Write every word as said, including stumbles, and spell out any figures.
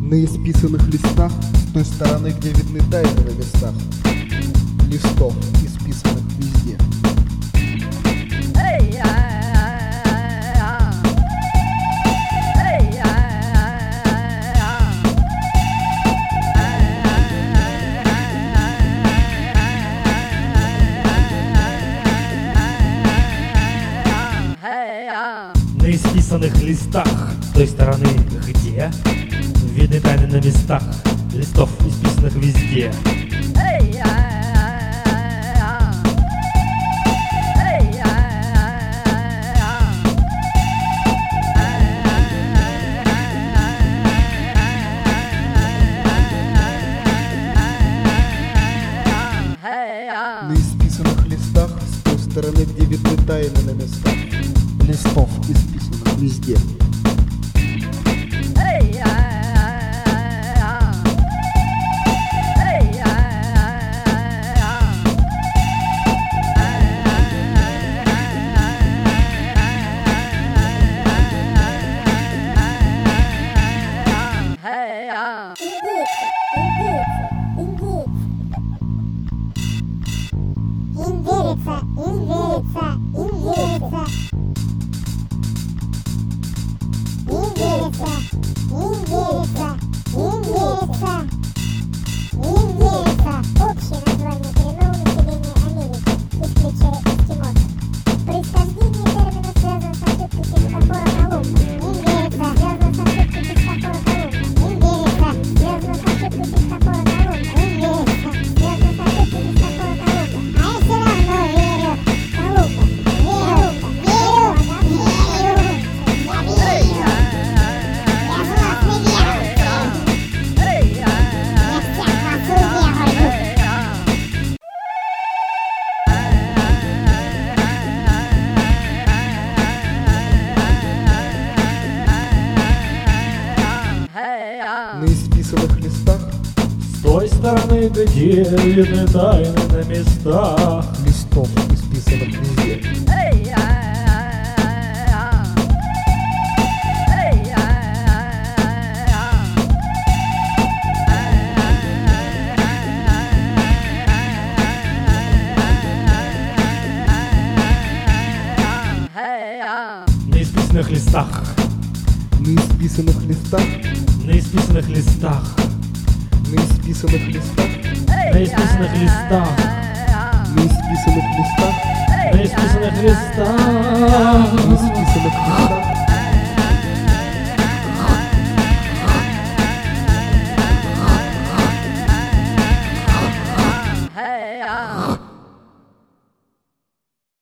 На исписанных листах, с той стороны, где видны тайны на местах, листов, исписанных везде. На исписанных листах, с той стороны, где видны тайны на местах, листов, исписанных везде. На исписанных листах, с той стороны, где видны тайны на местах, листов, исписанных везде. Индейца, индейца, индейца. Индейца, индейца, индейца. Индейца. Общее название коренного населения Америки, исключая эскимосов. Происхождение термина связано с ошибкой Христофора Колумба. Индейца связано с ошибкой Христофора Колумба. Индейца связано с ошибкой Христофора Колумба. Индейца связано с ошибкой Христофора Колумба. А я все равно верю Колумба. Верю, верю, верю. Я верю. Я в вас не верю. Я всех вас уверую. На исписанных листах, С той стороны, где видны тайны на местах, листов, исписанных везде. на исписанных листах, На исписанных листах, на исписанных листах, на исписанных листах, на исписанных листах, на исписанных листах, на исписанных листах. на исписанных листах.